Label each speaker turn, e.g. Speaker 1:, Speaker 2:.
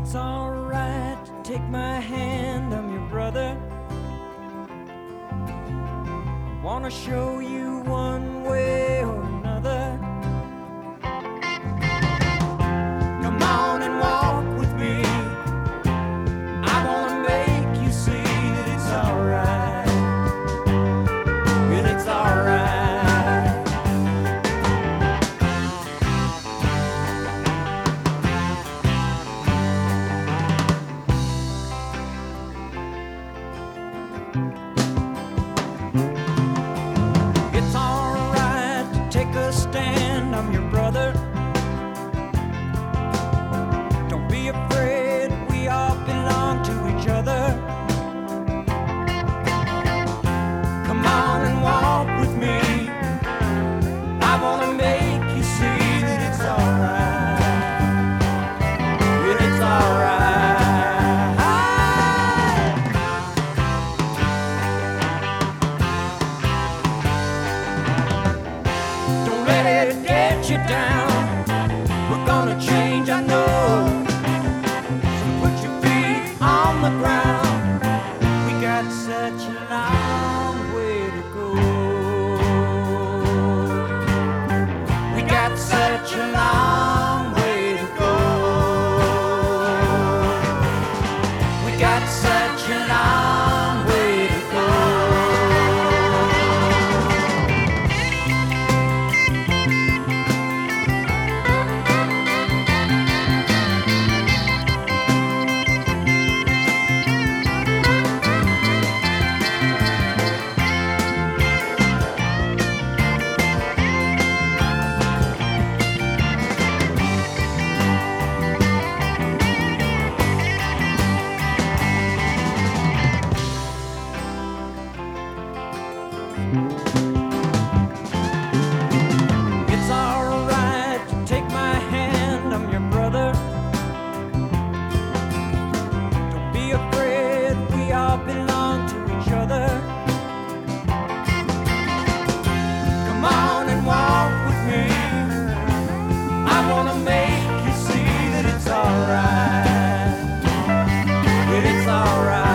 Speaker 1: It's alright to take my hand, I'm your brother. I wanna show you one way or another. Come on and walk with me. I wanna make you see that it's alright. That it's alright. It's alright to take a stand, I'm your brother. Don't be afraid, we all belong to each other. Come on and walk with me. I wanna make you see that it's alright. That it's alright. Don't let it get you down. We're gonna change, I know. So put your feet on the ground. We got such a long way to go. We got such a long way to go. We got such a long way to go. It's alright to take my hand, I'm your brother. Don't be afraid, we all belong to each other. Come on and walk with me. I wanna make you see that it's alright. That it's alright.